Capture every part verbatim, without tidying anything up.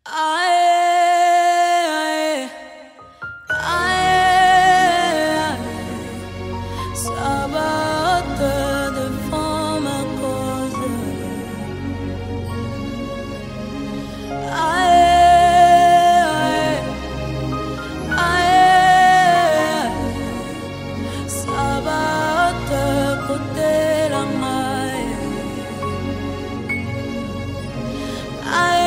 Aïe, aïe, ça va te défendre ma cause. Aïe, aïe, ça va te coûter la maille. Aïe.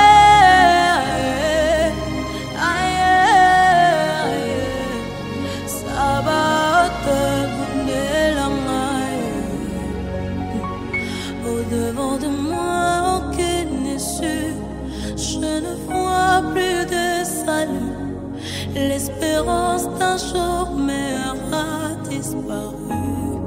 Au-devant de moi, aucune issue. Je ne vois plus de salut. L'espérance d'un jour m'aura disparu.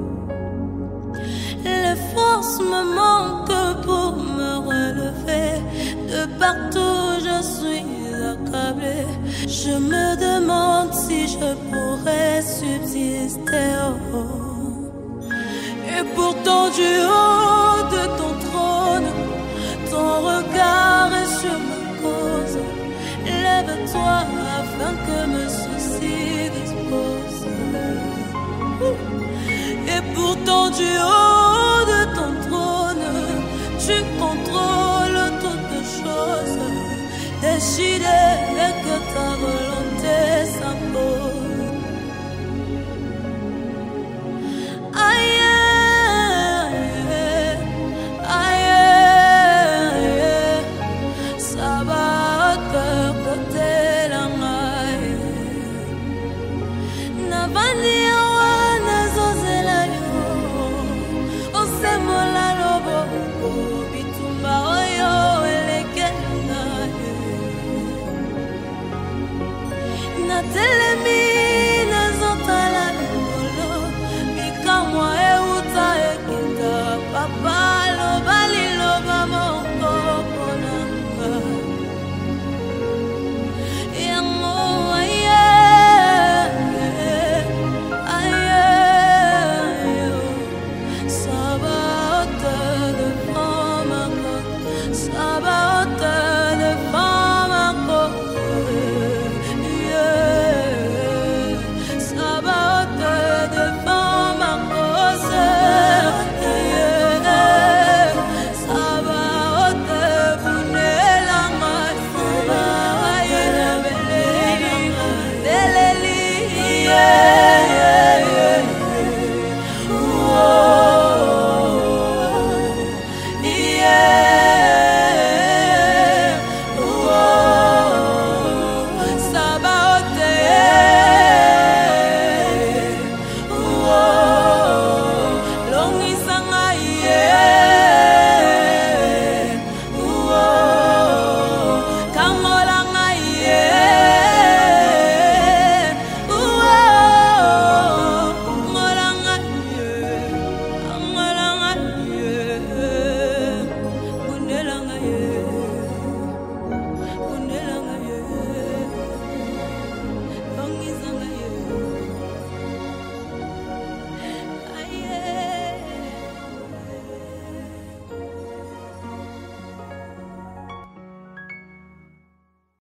Les forces me manquent pour me relever. De partout je suis accablée. Je me demande si je pourrais subsister. Oh. Et pourtant du haut de ton trône, ton regard est sur ma cause. Lève-toi afin que mes soucis disposent. Et pourtant du haut de ton trône, tu contrôles toutes choses. Décidé